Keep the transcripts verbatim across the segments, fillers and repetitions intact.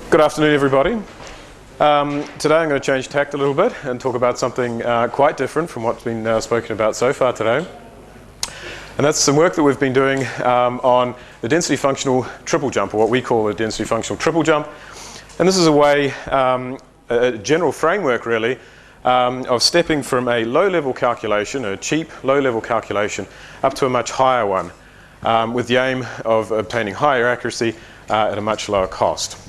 Good afternoon, everybody. Um, today I'm going to change tact a little bit and talk about something uh, quite different from what's been uh, spoken about so far today. And that's some work that we've been doing um, on the density functional triple jump, or what we call a density functional triple jump. And this is a way, um, a general framework really, um, of stepping from a low-level calculation, a cheap low-level calculation, up to a much higher one, um, with the aim of obtaining higher accuracy uh, at a much lower cost.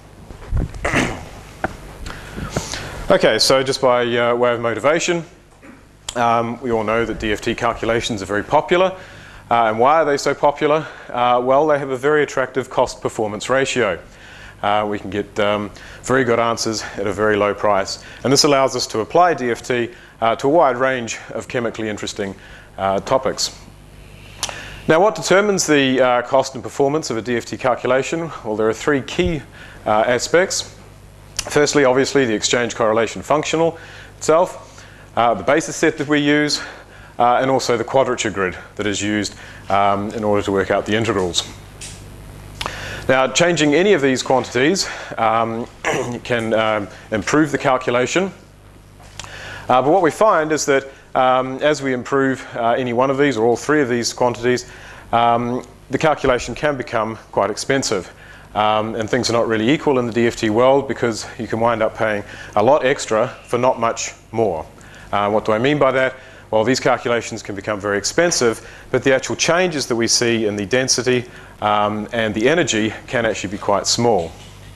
Okay, so just by uh, way of motivation, um, we all know that D F T calculations are very popular. Uh, and why are they so popular? Uh, well, they have a very attractive cost-performance ratio. Uh, we can get um, very good answers at a very low price. And this allows us to apply D F T uh, to a wide range of chemically interesting uh, topics. Now, what determines the uh, cost and performance of a D F T calculation? Well, there are three key uh, aspects. Firstly, obviously, the exchange correlation functional itself, uh, the basis set that we use, uh, and also the quadrature grid that is used um, in order to work out the integrals. Now, changing any of these quantities um, can um, improve the calculation. Uh, but what we find is that um, as we improve uh, any one of these or all three of these quantities, um, the calculation can become quite expensive. Um, and things are not really equal in the D F T world because you can wind up paying a lot extra for not much more. Uh, what do I mean by that? Well, these calculations can become very expensive, but the actual changes that we see in the density um, and the energy can actually be quite small.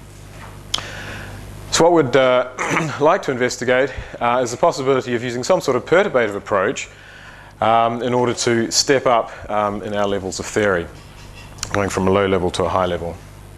So what we'd uh, like to investigate uh, is the possibility of using some sort of perturbative approach um, in order to step up um, in our levels of theory, going from a low level to a high level.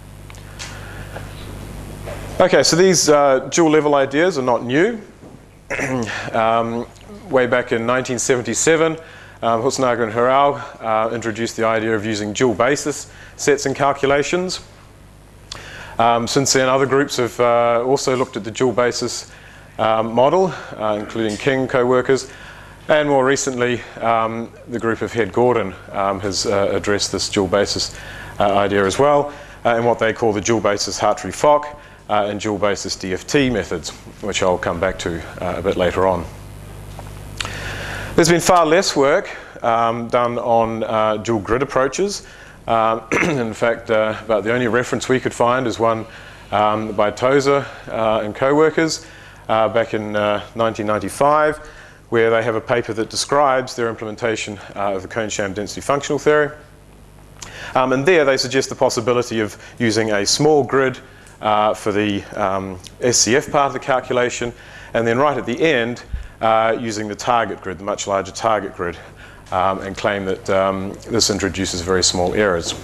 Okay, so these uh, dual level ideas are not new. um, way back in nineteen seventy-seven, um, Husnager and Hirao uh, introduced the idea of using dual basis sets in calculations. Um, since then, other groups have uh, also looked at the dual basis um, model, uh, including King co-workers, and more recently, um, the group of Head Gordon um, has uh, addressed this dual basis uh, idea as well, uh, in what they call the dual basis Hartree-Fock Uh, and dual basis D F T methods, which I'll come back to uh, a bit later on. There's been far less work um, done on uh, dual grid approaches. Um, in fact, uh, about the only reference we could find is one um, by Tozer uh, and co-workers uh, back in uh, nineteen ninety-five, where they have a paper that describes their implementation uh, of the Kohn-Sham density functional theory. Um, and there they suggest the possibility of using a small grid Uh, for the um, S C F part of the calculation, and then right at the end uh, using the target grid, the much larger target grid, um, and claim that um, this introduces very small errors.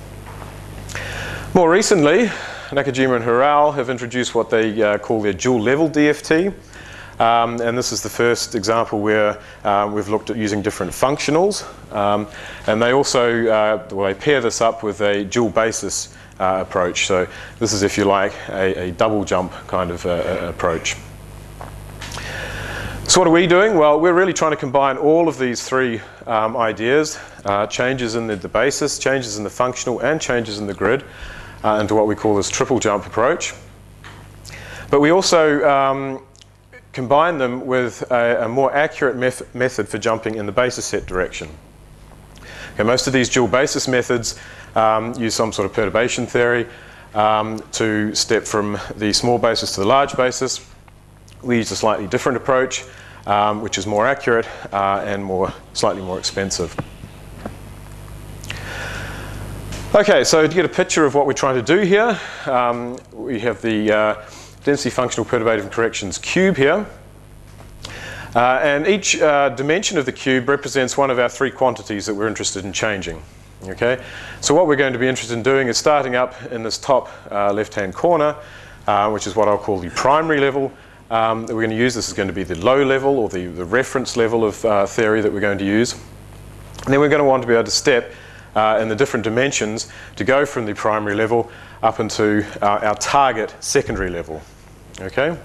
More recently, Nakajima and Hirao have introduced what they uh, call their dual level D F T, um, and this is the first example where uh, we've looked at using different functionals, um, and they also uh, well, they pair this up with a dual basis Uh, approach. So this is, if you like, a, a double jump kind of uh, approach. So what are we doing? Well, we're really trying to combine all of these three um, ideas, uh, changes in the, the basis, changes in the functional, and changes in the grid, uh, into what we call this triple jump approach. But we also um, combine them with a, a more accurate meth method for jumping in the basis set direction. Okay, most of these dual basis methods um, use some sort of perturbation theory um, to step from the small basis to the large basis. We use a slightly different approach, um, which is more accurate uh, and more slightly more expensive. Okay, so to get a picture of what we're trying to do here, um, we have the uh, density functional perturbative corrections cube here. Uh, and each uh, dimension of the cube represents one of our three quantities that we're interested in changing. Okay? So what we're going to be interested in doing is starting up in this top uh, left-hand corner, uh, which is what I'll call the primary level um, that we're going to use. This is going to be the low level, or the, the reference level of uh, theory that we're going to use. And then we're going to want to be able to step uh, in the different dimensions to go from the primary level up into uh, our target secondary level. Okay?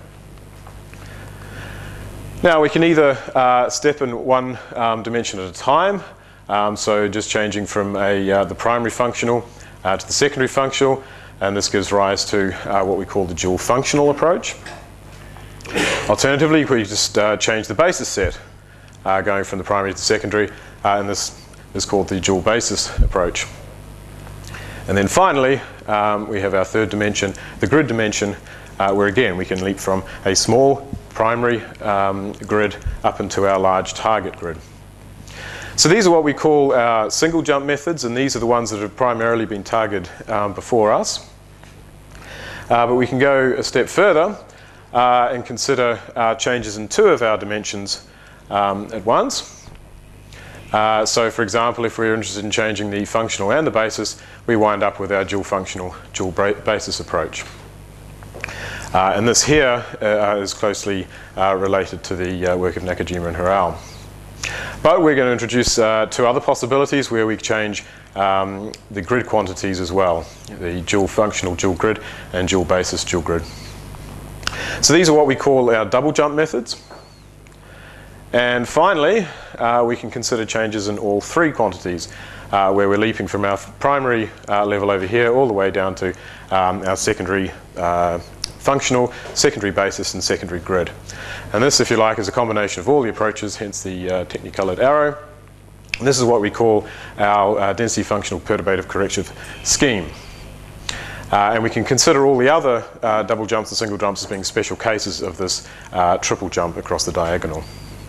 Now, we can either uh, step in one um, dimension at a time, um, so just changing from a, uh, the primary functional uh, to the secondary functional, and this gives rise to uh, what we call the dual functional approach. Alternatively, we just uh, change the basis set, uh, going from the primary to the secondary, uh, and this is called the dual basis approach. And then finally, um, we have our third dimension, the grid dimension, uh, where again we can leap from a small primary um, grid up into our large target grid. So these are what we call our single jump methods, and these are the ones that have primarily been targeted um, before us. Uh, but we can go a step further uh, and consider uh, changes in two of our dimensions um, at once. Uh, so for example, if we're interested in changing the functional and the basis, we wind up with our dual functional, dual basis approach. Uh, and this here uh, is closely uh, related to the uh, work of Nakajima and Hirao. But we're going to introduce uh, two other possibilities where we change um, the grid quantities as well, the dual functional dual grid and dual basis dual grid. So these are what we call our double jump methods. And finally, uh, we can consider changes in all three quantities, uh, where we're leaping from our primary uh, level over here all the way down to um, our secondary uh, functional, secondary basis, and secondary grid. And this, if you like, is a combination of all the approaches, hence the uh, technicolored arrow. And this is what we call our uh, density functional perturbative corrective scheme. Uh, and we can consider all the other uh, double jumps and single jumps as being special cases of this uh, triple jump across the diagonal.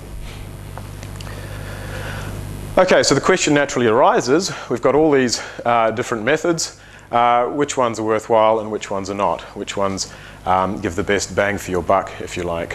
Okay, so the question naturally arises, we've got all these uh, different methods, uh, which ones are worthwhile and which ones are not, which ones um, give the best bang for your buck, if you like.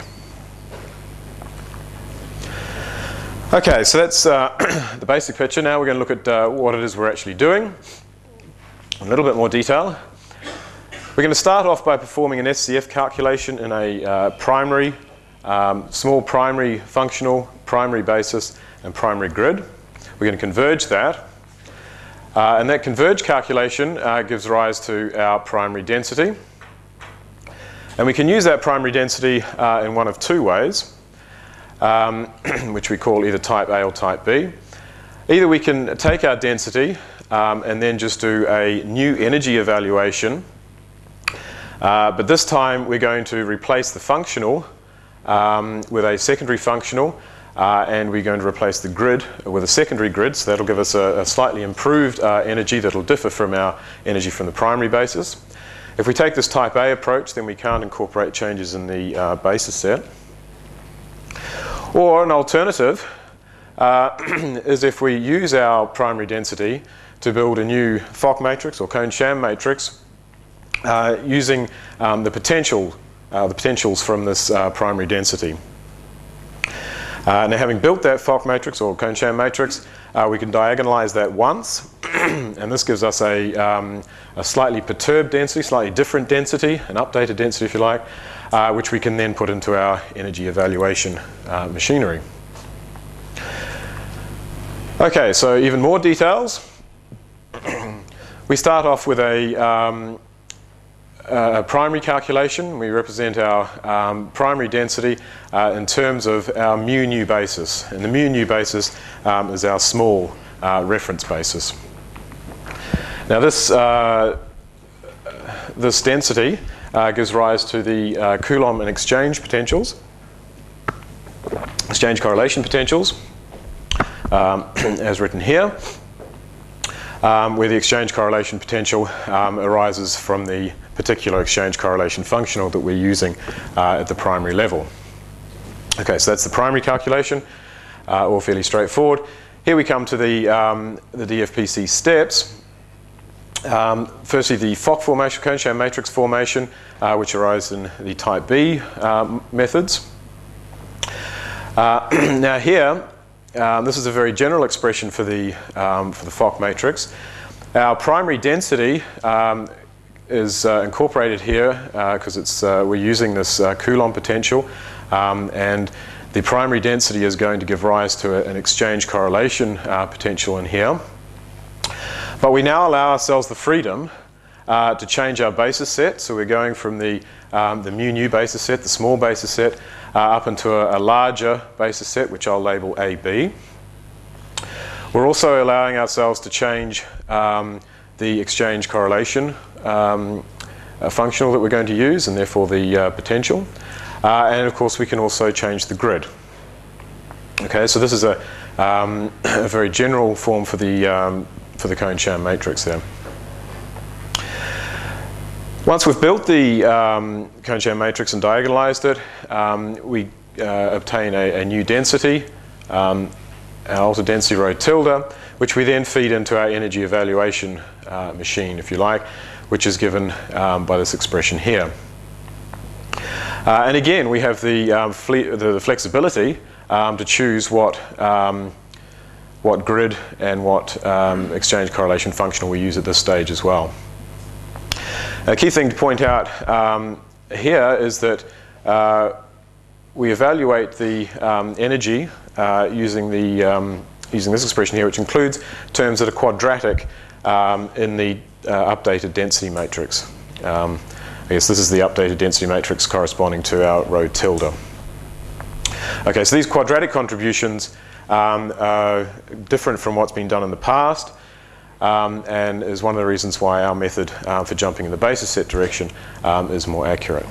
Okay, so that's uh, the basic picture. Now we're going to look at uh, what it is we're actually doing in a little bit more detail. We're going to start off by performing an S C F calculation in a uh, primary, um, small primary functional, primary basis, and primary grid. We're going to converge that. Uh, and that converge calculation uh, gives rise to our primary density. And we can use that primary density uh, in one of two ways, um, which we call either type A or type B. Either we can take our density um, and then just do a new energy evaluation. Uh, but this time we're going to replace the functional um, with a secondary functional. Uh, and we're going to replace the grid with a secondary grid, so that'll give us a, a slightly improved uh, energy that'll differ from our energy from the primary basis. If we take this type A approach, then we can't incorporate changes in the uh, basis set. Or an alternative uh, is if we use our primary density to build a new Fock matrix or cone-sham matrix uh, using um, the potential, uh, the potentials from this uh, primary density. Uh, now, having built that Fock matrix or cone-sham matrix, uh, we can diagonalize that once, and this gives us a, um, a slightly perturbed density, slightly different density, an updated density if you like, uh, which we can then put into our energy evaluation uh, machinery. Okay, so even more details. We start off with a um, Uh, a primary calculation. We represent our um, primary density uh, in terms of our mu nu basis. And the mu nu basis um, is our small uh, reference basis. Now this, uh, this density uh, gives rise to the uh, Coulomb and exchange potentials, exchange correlation potentials, um, as written here, um, where the exchange correlation potential um, arises from the particular exchange correlation functional that we're using uh, at the primary level. Okay, so that's the primary calculation, uh, all fairly straightforward. Here we come to the, um, the D F P C steps. Um, firstly, the Fock formation, cone-sham matrix formation, uh, which arises in the type B um, methods. Uh, now here, um, this is a very general expression for the, um, for the Fock matrix. Our primary density um, is uh, incorporated here because uh, it's uh, we're using this uh, Coulomb potential, um, and the primary density is going to give rise to a, an exchange correlation uh, potential in here. But we now allow ourselves the freedom uh, to change our basis set, so we're going from the, um, the mu nu basis set, the small basis set, uh, up into a, a larger basis set, which I'll label A B. We're also allowing ourselves to change um, the exchange correlation um, uh, functional that we're going to use, and therefore the uh, potential. Uh, and of course we can also change the grid. Okay, so this is a, um, a very general form for the, um, for the cone-sham matrix there. Once we've built the um, cone-sham matrix and diagonalized it, um, we uh, obtain a, a new density, um, our alter density rho tilde, which we then feed into our energy evaluation uh, machine, if you like, which is given um, by this expression here. Uh, and again, we have the, um, the, the flexibility um, to choose what, um, what grid and what um, exchange correlation functional we use at this stage as well. A key thing to point out um, here is that uh, we evaluate the um, energy uh, using, the, um, using this expression here, which includes terms that are quadratic um, in the uh, updated density matrix. Um, I guess this is the updated density matrix corresponding to our rho tilde. Okay, so these quadratic contributions um, are different from what's been done in the past. Um, and is one of the reasons why our method uh, for jumping in the basis set direction um, is more accurate.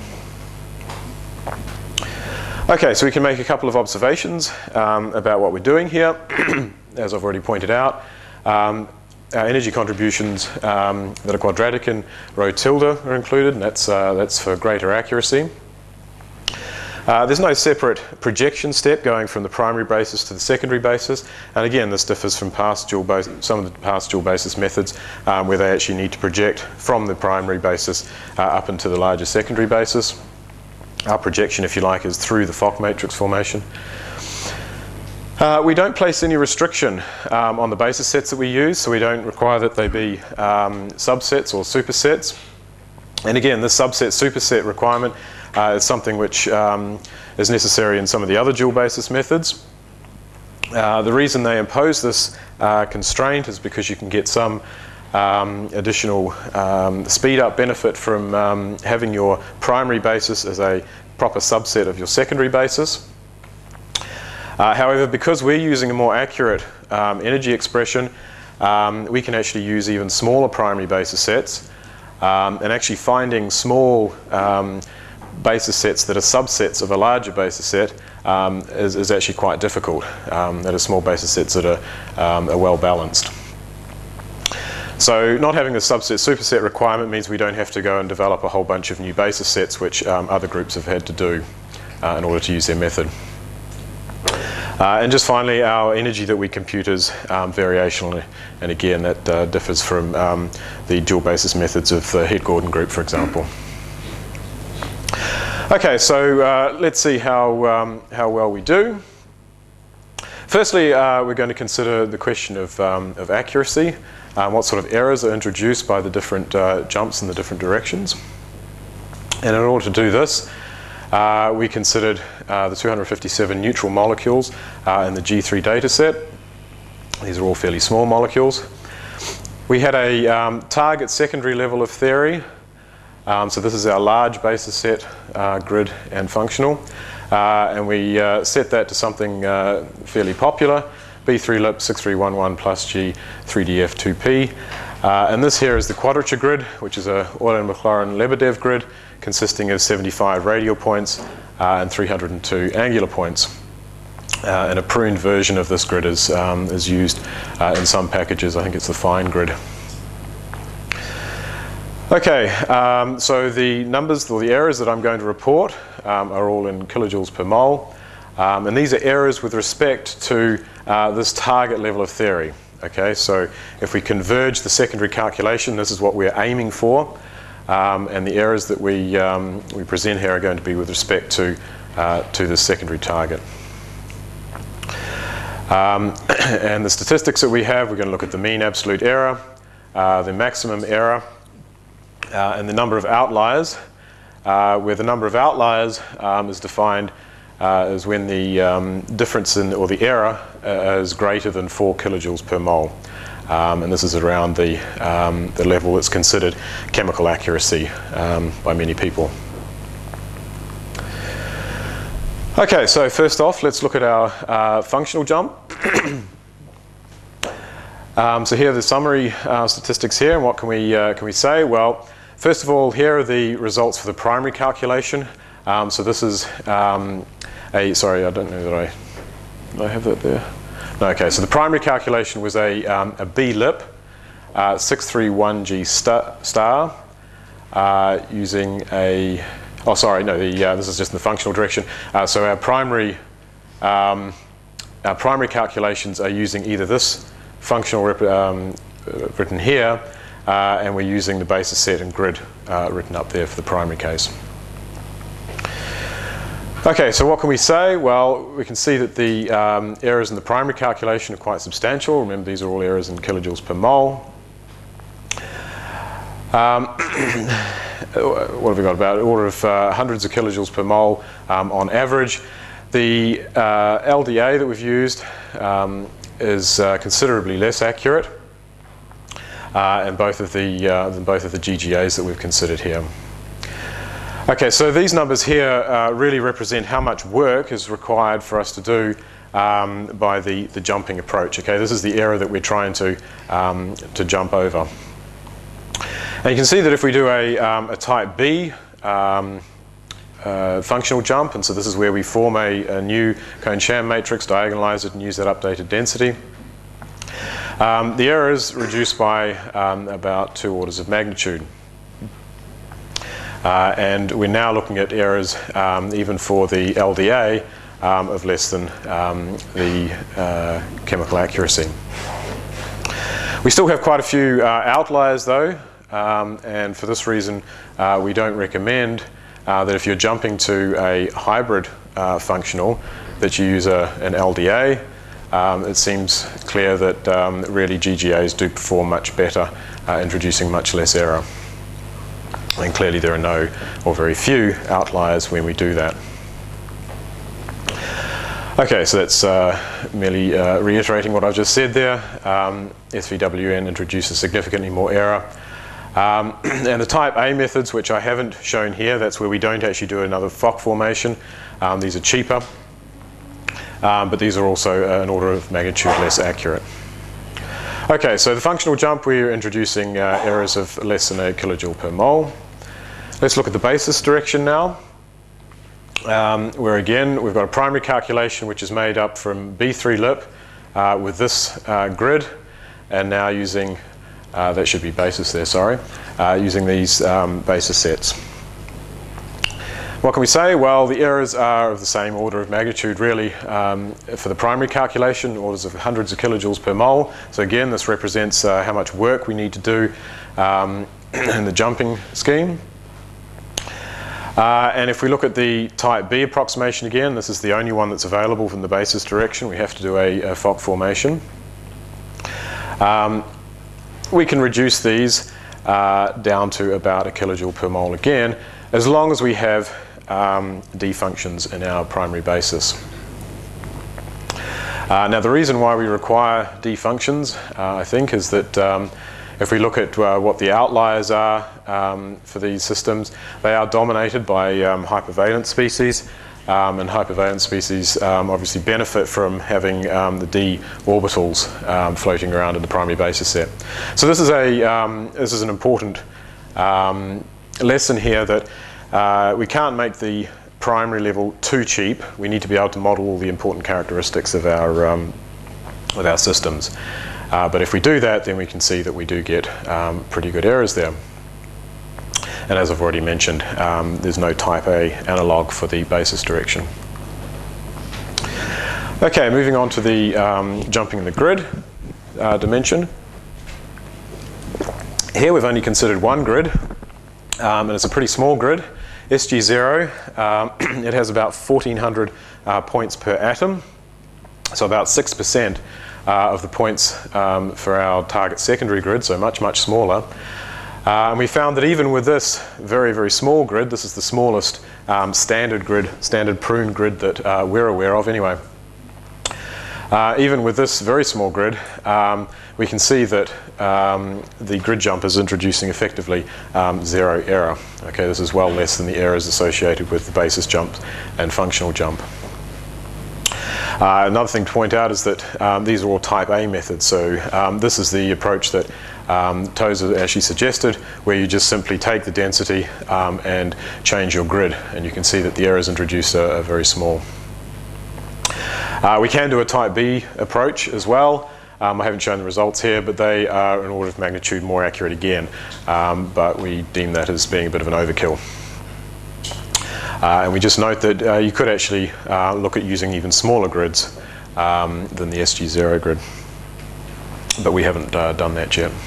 Okay, so we can make a couple of observations um, about what we're doing here. As I've already pointed out, um, our energy contributions um, that are quadratic in rho tilde are included, and that's, uh, that's for greater accuracy. Uh, there's no separate projection step going from the primary basis to the secondary basis, and again this differs from past dual basis, some of the past dual basis methods um, where they actually need to project from the primary basis uh, up into the larger secondary basis. Our projection, if you like, is through the Fock matrix formation. Uh, we don't place any restriction um, on the basis sets that we use, so we don't require that they be um, subsets or supersets. And again, this subset superset requirement Uh, is something which um, is necessary in some of the other dual basis methods. Uh, the reason they impose this uh, constraint is because you can get some um, additional um, speed up benefit from um, having your primary basis as a proper subset of your secondary basis. Uh, however, because we're using a more accurate um, energy expression, um, we can actually use even smaller primary basis sets, um, and actually finding small um, basis sets that are subsets of a larger basis set um, is, is actually quite difficult. Um, that are small basis sets that are, um, are well balanced. So not having the subset superset requirement means we don't have to go and develop a whole bunch of new basis sets which um, other groups have had to do uh, in order to use their method. Uh, and just finally, our energy that we compute is um, variational, and again that uh, differs from um, the dual basis methods of the Head-Gordon group, for example. Okay, so uh, let's see how, um, how well we do. Firstly, uh, we're going to consider the question of, um, of accuracy, um, what sort of errors are introduced by the different uh, jumps in the different directions. And in order to do this, uh, we considered uh, the two hundred fifty-seven neutral molecules uh, in the G three data set. These are all fairly small molecules. We had a um, target secondary level of theory. Um, so this is our large basis set, uh, grid and functional. Uh, and we uh, set that to something uh, fairly popular, B three L I P six three one one plus G three D F two P. Uh, and this here is the quadrature grid, which is a Euler-Maclaurin-Lebedev grid consisting of seventy-five radial points uh, and three hundred two angular points. Uh, and a pruned version of this grid is, um, is used uh, in some packages. I think it's the fine grid. Okay, um, so the numbers, or the errors that I'm going to report um, are all in kilojoules per mole. Um, and these are errors with respect to uh, this target level of theory. Okay, so if we converge the secondary calculation, this is what we're aiming for. Um, and the errors that we, um, we present here are going to be with respect to, uh, to the secondary target. Um, and the statistics that we have, we're going to look at the mean absolute error, uh, the maximum error, Uh, and the number of outliers, uh, where the number of outliers um, is defined uh, as when the um, difference in, or the error uh, is greater than four kilojoules per mole. Um, and this is around the, um, the level that's considered chemical accuracy um, by many people. Okay, so first off, let's look at our uh, functional jump. Um, so here are the summary uh, statistics here, and what can we, uh, can we say? Well, first of all, here are the results for the primary calculation. Um, so this is um, a, sorry, I don't know that I, did I have that there? No, okay, so the primary calculation was a, um, a B lip, uh, six three one G star, star uh, using a, oh sorry, no, the, uh, this is just in the functional direction. Uh, so our primary, um, our primary calculations are using either this functional rep um, written here, uh, and we're using the basis set and grid uh, written up there for the primary case. Okay, so what can we say? Well, we can see that the um, errors in the primary calculation are quite substantial. Remember, these are all errors in kilojoules per mole. Um, what have we got? About an order of uh, hundreds of kilojoules per mole um, on average. The uh, L D A that we've used um, is uh, considerably less accurate uh, and both of the, uh, than both of the G G As that we've considered here. Okay, so these numbers here uh, really represent how much work is required for us to do um, by the, the jumping approach. Okay, this is the error that we're trying to, um, to jump over. And you can see that if we do a, um, a type B um, uh, functional jump, and so this is where we form a, a new Kohn-Sham matrix, diagonalize it, and use that updated density, um, the error is reduced by um, about two orders of magnitude. Uh, and we're now looking at errors um, even for the L D A um, of less than um, the uh, chemical accuracy. We still have quite a few uh, outliers though, um, and for this reason uh, we don't recommend uh, that if you're jumping to a hybrid uh, functional that you use a, an L D A. Um, it seems clear that um, really G G As do perform much better, uh, introducing much less error. And clearly there are no or very few outliers when we do that. Okay, so that's uh, merely uh, reiterating what I've just said there. Um, S V W N introduces significantly more error. Um, and the type A methods, which I haven't shown here, that's where we don't actually do another Fock formation. Um, these are cheaper, um, but these are also an order of magnitude less accurate. Okay, so the functional jump, we're introducing uh, errors of less than a kilojoule per mole. Let's look at the basis direction now, um, where again we've got a primary calculation which is made up from B three lip uh, with this uh, grid, and now using, uh, that should be basis there, sorry, uh, using these um, basis sets. What can we say? Well, the errors are of the same order of magnitude really um, for the primary calculation, orders of hundreds of kilojoules per mole. So again, this represents uh, how much work we need to do um, in the jumping scheme. Uh, and if we look at the type B approximation again, this is the only one that's available from the basis direction. We have to do a, a Fock formation. Um, we can reduce these uh, down to about a kilojoule per mole again, as long as we have um, D functions in our primary basis. Uh, now the reason why we require D functions, uh, I think, is that um, if we look at uh, what the outliers are um, for these systems, they are dominated by um, hypervalent species, um, and hypervalent species um, obviously benefit from having um, the D orbitals um, floating around in the primary basis set. So this is a um, this is an important um, lesson here, that uh, we can't make the primary level too cheap. We need to be able to model all the important characteristics of our um, with our systems. Uh, but if we do that, then we can see that we do get um, pretty good errors there. And as I've already mentioned, um, there's no type A analog for the basis direction. Okay, moving on to the um, jumping in the grid uh, dimension. Here we've only considered one grid, um, and it's a pretty small grid. S G zero, um, it has about fourteen hundred uh, points per atom, so about six percent uh, of the points um, for our target secondary grid, so much, much smaller. Uh, and we found that even with this very, very small grid, this is the smallest um, standard grid, standard prune grid that uh, we're aware of anyway. Uh, even with this very small grid, um, we can see that um, the grid jump is introducing effectively um, zero error. Okay, this is well less than the errors associated with the basis jump and functional jump. Uh, another thing to point out is that um, these are all type A methods, so um, this is the approach that um, Tozer actually suggested, where you just simply take the density um, and change your grid, and you can see that the errors introduced are, are very small. Uh, we can do a type B approach as well. Um, I haven't shown the results here, but they are an order of magnitude more accurate again, um, but we deem that as being a bit of an overkill. Uh, and we just note that uh, you could actually uh, look at using even smaller grids um, than the S G zero grid, but we haven't uh, done that yet.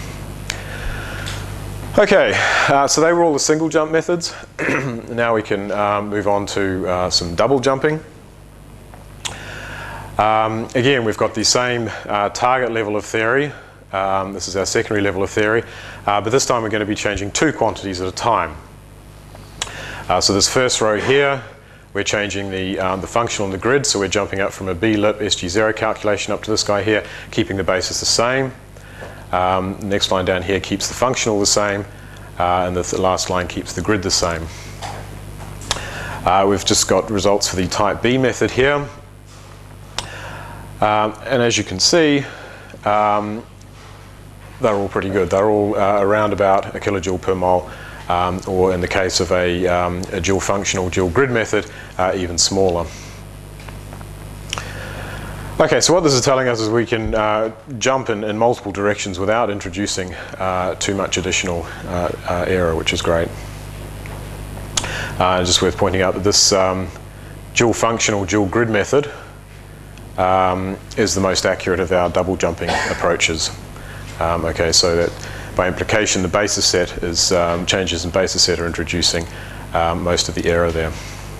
Okay, uh, so they were all the single jump methods. Now we can um, move on to uh, some double jumping. Um, again, we've got the same uh, target level of theory. Um, this is our secondary level of theory, uh, but this time we're going to be changing two quantities at a time. Uh, so this first row here, we're changing the, um, the functional in the grid, so we're jumping up from a B-lip S G zero calculation up to this guy here, keeping the basis the same. Um, next line down here keeps the functional the same, uh, and the th last line keeps the grid the same. Uh, we've just got results for the type B method here. Um, and as you can see, um, they're all pretty good. They're all uh, around about a kilojoule per mole, um, or in the case of a, um, a dual functional, dual grid method, uh, even smaller. Okay, so what this is telling us is we can uh, jump in, in multiple directions without introducing uh, too much additional uh, uh, error, which is great. Uh, just worth pointing out that this um, dual functional, dual grid method Um, is the most accurate of our double jumping approaches. Um, okay, so that by implication the basis set is um, changes in basis set are introducing um, most of the error there.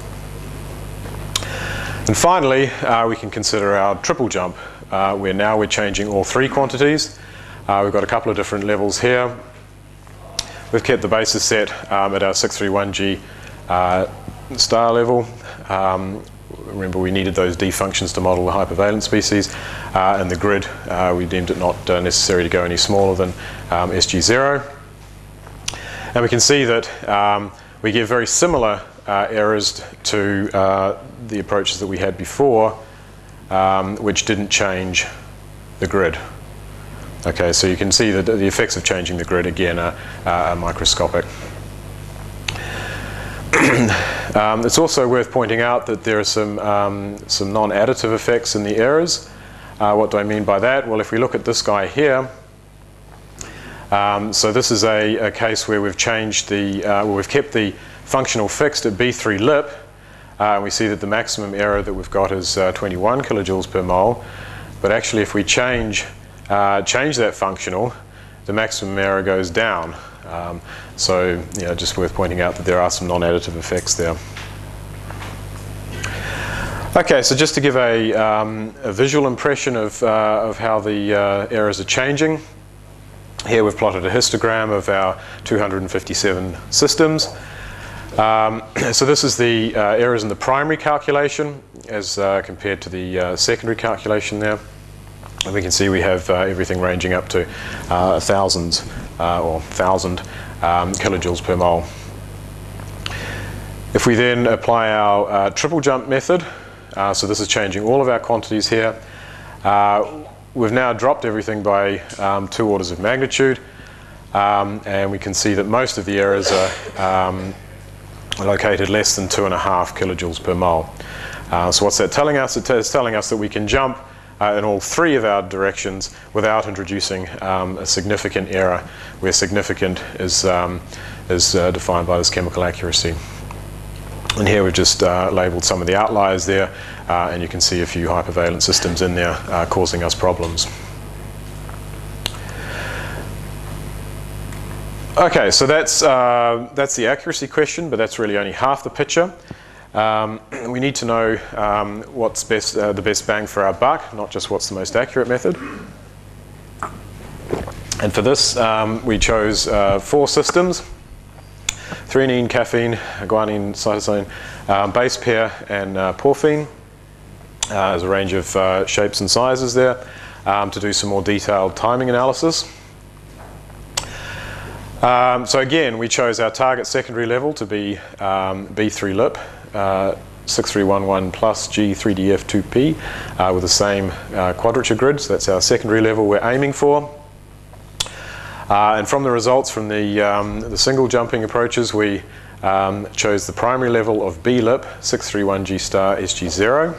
And finally, uh, we can consider our triple jump, uh, where now we're changing all three quantities. Uh, we've got a couple of different levels here. We've kept the basis set um, at our six three one G uh, star level. Um, Remember, we needed those D functions to model the hypervalent species, uh, and the grid, uh, we deemed it not uh, necessary to go any smaller than um, S G zero. And we can see that um, we get very similar uh, errors to uh, the approaches that we had before, um, which didn't change the grid. Okay, so you can see that the effects of changing the grid again are, are microscopic. Um, it's also worth pointing out that there are some, um, some non-additive effects in the errors. Uh, what do I mean by that? Well, if we look at this guy here, um, so this is a, a case where we've changed the, uh, well, we've kept the functional fixed at B three lip, uh, and we see that the maximum error that we've got is uh, twenty-one kilojoules per mole. But actually, if we change, uh, change that functional, the maximum error goes down. Um, so, you know, just worth pointing out that there are some non-additive effects there. Okay, so just to give a, um, a visual impression of, uh, of how the uh, errors are changing, here we've plotted a histogram of our two hundred fifty-seven systems. Um, so this is the uh, errors in the primary calculation as uh, compared to the uh, secondary calculation there. And we can see we have uh, everything ranging up to uh, thousands uh, or thousand um, kilojoules per mole. If we then apply our uh, triple jump method, uh, so this is changing all of our quantities here, uh, we've now dropped everything by um, two orders of magnitude, um, and we can see that most of the errors are um, located less than two and a half kilojoules per mole. Uh, so what's that telling us? It's telling us that we can jump Uh, in all three of our directions without introducing um, a significant error, where significant is, um, is uh, defined by this chemical accuracy. And here we've just uh, labelled some of the outliers there, uh, and you can see a few hypervalent systems in there uh, causing us problems. Okay, so that's, uh, that's the accuracy question, but that's really only half the picture. Um, we need to know um, what's best, uh, the best bang for our buck, not just what's the most accurate method. And for this, um, we chose uh, four systems: threonine, caffeine, guanine, cytosine, um, base pair, and uh, porphine. Uh, there's a range of uh, shapes and sizes there um, to do some more detailed timing analysis. Um, so again, we chose our target secondary level to be um, B three lip. Uh, six three one one plus G three D F two P uh, with the same uh, quadrature grid, so that's our secondary level we're aiming for. Uh, and from the results from the, um, the single jumping approaches, we um, chose the primary level of B L I P, six three one G star S G zero.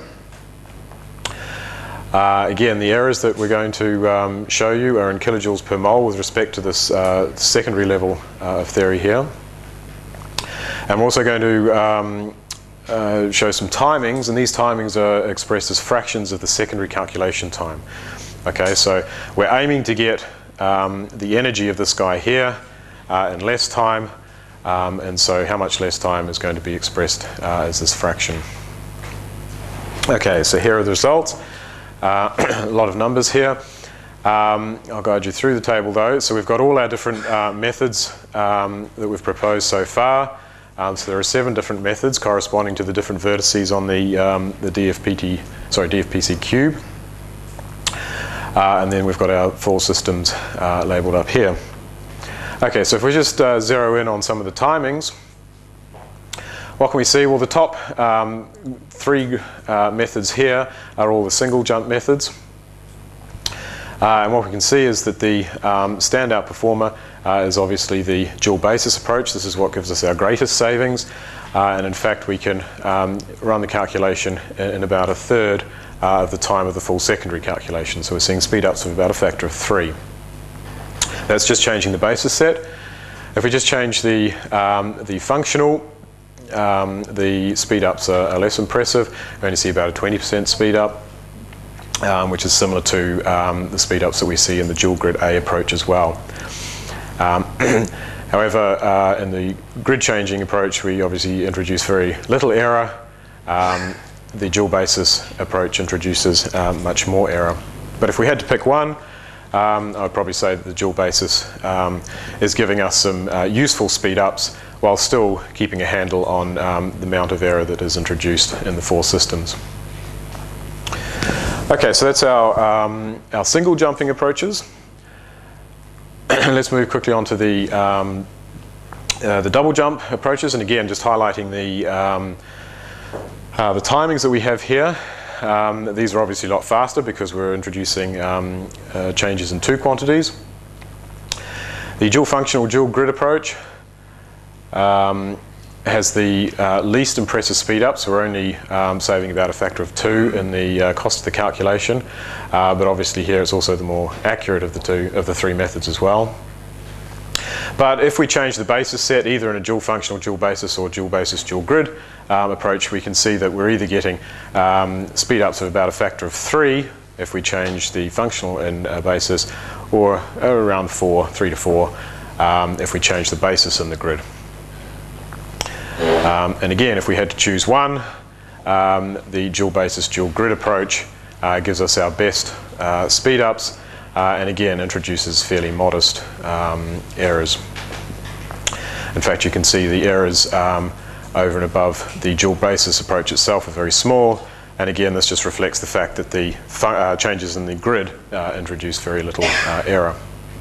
Uh, again, the errors that we're going to um, show you are in kilojoules per mole with respect to this uh, secondary level uh, of theory here. And we're also going to um, uh, show some timings, and these timings are expressed as fractions of the secondary calculation time. Okay, so we're aiming to get um, the energy of this guy here uh, in less time, um, and so how much less time is going to be expressed uh, as this fraction. Okay, so here are the results. Uh, a lot of numbers here. Um, I'll guide you through the table though. So we've got all our different uh, methods um, that we've proposed so far. Um, so there are seven different methods corresponding to the different vertices on the, um, the D F P T, sorry, D F P C cube. Uh, and then we've got our four systems uh, labelled up here. Okay, so if we just uh, zero in on some of the timings, what can we see? Well, the top um, three uh, methods here are all the single jump methods. Uh, and what we can see is that the um, standout performer uh, is obviously the dual basis approach. This is what gives us our greatest savings. Uh, and in fact, we can um, run the calculation in, in about a third uh, of the time of the full secondary calculation. So we're seeing speed ups of about a factor of three. That's just changing the basis set. If we just change the, um, the functional, Um, the speed ups are, are less impressive. We only see about a twenty percent speed up, um, which is similar to um, the speed ups that we see in the dual grid A approach as well. Um, however, uh, in the grid changing approach, we obviously introduce very little error. Um, the dual basis approach introduces um, much more error. But if we had to pick one, um, I would probably say that the dual basis um, is giving us some uh, useful speed ups, while still keeping a handle on um, the amount of error that is introduced in the four systems. Okay, so that's our, um, our single jumping approaches. Let's move quickly on to the, um, uh, the double jump approaches, and again, just highlighting the, um, uh, the timings that we have here. Um, these are obviously a lot faster because we're introducing um, uh, changes in two quantities. The dual functional dual grid approach Um, has the uh, least impressive speed up, so we're only um, saving about a factor of two in the uh, cost of the calculation, uh, but obviously here it's also the more accurate of the two of the three methods as well. But if we change the basis set either in a dual functional dual basis or dual basis dual grid um, approach, we can see that we're either getting um, speed ups of about a factor of three if we change the functional and uh, basis, or around four, three to four um, if we change the basis in the grid. Um, and again, if we had to choose one, um, the dual basis dual grid approach uh, gives us our best uh, speed ups, uh, and again introduces fairly modest um, errors. In fact, you can see the errors um, over and above the dual basis approach itself are very small, and again this just reflects the fact that the uh, changes in the grid uh, introduce very little uh, error.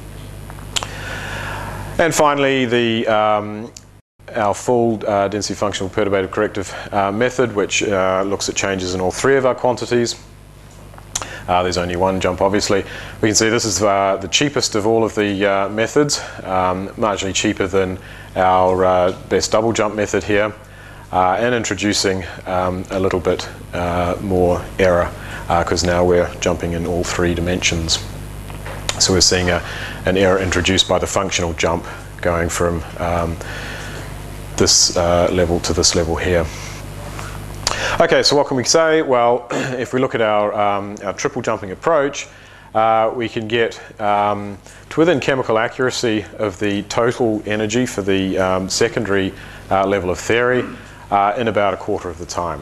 And finally, the um, our full uh, density functional perturbative corrective uh, method, which uh, looks at changes in all three of our quantities. Uh, there's only one jump, obviously. We can see this is uh, the cheapest of all of the uh, methods, um, marginally cheaper than our uh, best double jump method here, uh, and introducing um, a little bit uh, more error, because uh, now we're jumping in all three dimensions. So we're seeing a, an error introduced by the functional jump going from um, this uh, level to this level here. Okay, so what can we say? Well, if we look at our, um, our triple jumping approach, uh, we can get um, to within chemical accuracy of the total energy for the um, secondary uh, level of theory uh, in about a quarter of the time.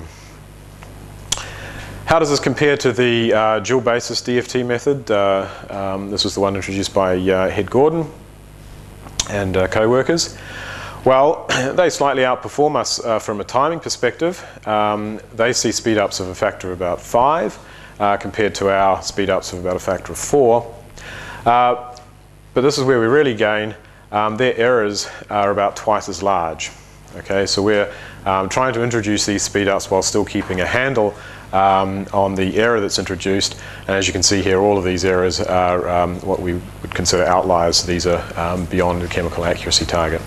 How does this compare to the uh, dual basis D F T method? Uh, um, this was the one introduced by uh, Head Gordon and uh, co-workers. Well, they slightly outperform us uh, from a timing perspective. Um, they see speed ups of a factor of about five uh, compared to our speed ups of about a factor of four. Uh, but this is where we really gain. Um, their errors are about twice as large. Okay, so we're um, trying to introduce these speed ups while still keeping a handle um, on the error that's introduced. And as you can see here, all of these errors are um, what we would consider outliers. These are um, beyond the chemical accuracy target.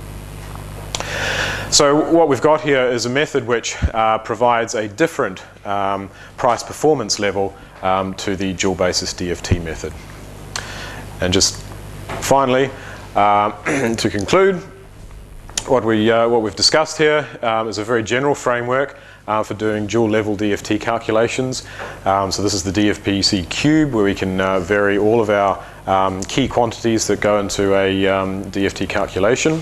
So what we've got here is a method which uh, provides a different um, price performance level um, to the dual basis D F T method. And just finally, uh, to conclude, what, we, uh, what we've discussed here um, is a very general framework uh, for doing dual level D F T calculations. Um, so this is the D F P C cube, where we can uh, vary all of our um, key quantities that go into a um, D F T calculation.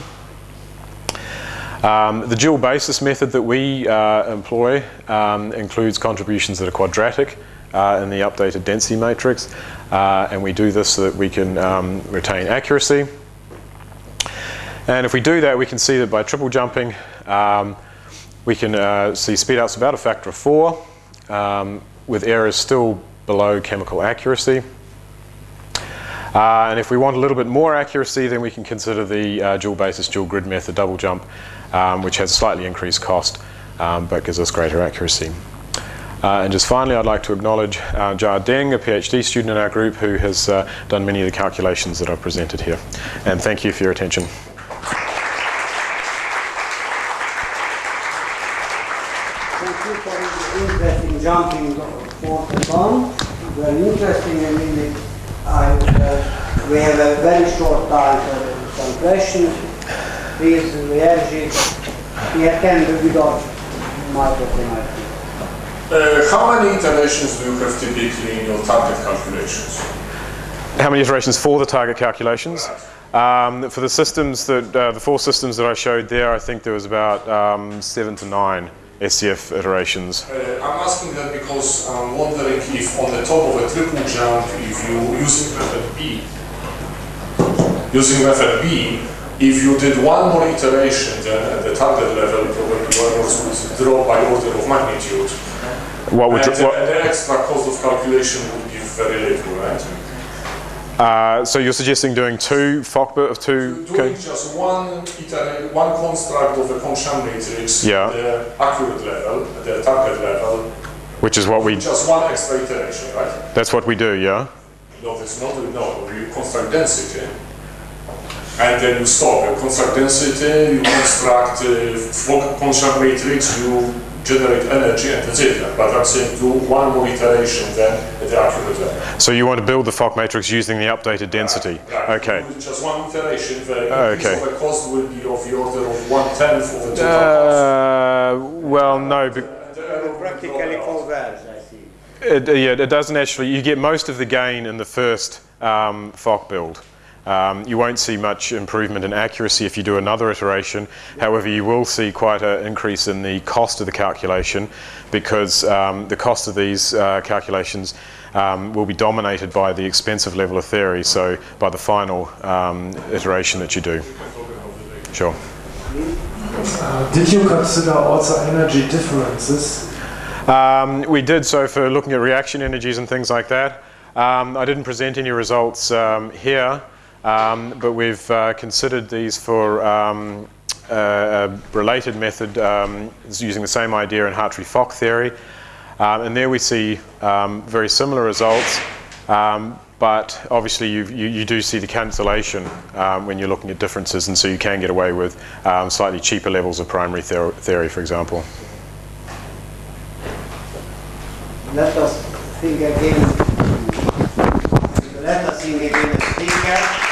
Um, the dual basis method that we uh, employ um, includes contributions that are quadratic uh, in the updated density matrix, uh, and we do this so that we can um, retain accuracy. And if we do that, we can see that by triple jumping, um, we can uh, see speedouts about a factor of four, um, with errors still below chemical accuracy. Uh, and if we want a little bit more accuracy, then we can consider the uh, dual basis, dual grid method, double jump, um, which has slightly increased cost, um, but gives us greater accuracy. Uh, and just finally, I'd like to acknowledge uh, Jia Deng, a PhD student in our group, who has uh, done many of the calculations that I've presented here. And thank you for your attention. Thank you for the interesting jumping forth and on. Very interesting, and really, I, uh, we have a very short time for some questions. Please, Luigi, we can do without microphone. Uh, how many iterations do you have typically in your target calculations? How many iterations for the target calculations? Um, for the systems that, uh, the four systems that I showed there, I think there was about um, seven to nine S C F iterations. Uh, I'm asking that because I'm wondering if on the top of a triple jump, if you using method B, using method B, if you did one more iteration then at the target level, probably your errors would drop by order of magnitude. What would and, what, and the extra cost of calculation would be very little, right? Uh, so you're suggesting doing two F O C of two? Doing Okay. just one iterate, one construct of a Cauchy matrix Yeah. at the accurate level, at the target level. Which is what we. Just one extra iteration, right? That's what we do, yeah. No, it's not. No, you construct density, and then you stop. You construct density, you construct uh, Cauchy matrix, you generate energy, and that's it. But I'm saying do one more iteration then at the accurate level. So you want to build the F O C matrix using the updated density? Right, right. Okay. With just one iteration, the Oh, increase okay. of the cost will be of the order of one tenth of the total Uh, well, no. Be cost. And Practically converge, I see. it, yeah, it doesn't actually. You get most of the gain in the first um, F O C build. Um, you won't see much improvement in accuracy if you do another iteration. However, you will see quite an increase in the cost of the calculation, because um, the cost of these uh, calculations um, will be dominated by the expensive level of theory, so by the final um, iteration that you do. Sure. Uh, did you consider also energy differences? Um, we did, so for looking at reaction energies and things like that. Um, I didn't present any results um, here. Um, but we've uh, considered these for um, a, a related method um, using the same idea in Hartree-F O C theory. Um, and there we see um, very similar results, um, but obviously you, you, you do see the cancellation um, when you're looking at differences, and so you can get away with um, slightly cheaper levels of primary theor theory, for example. Let us think again. Let us think again the speaker.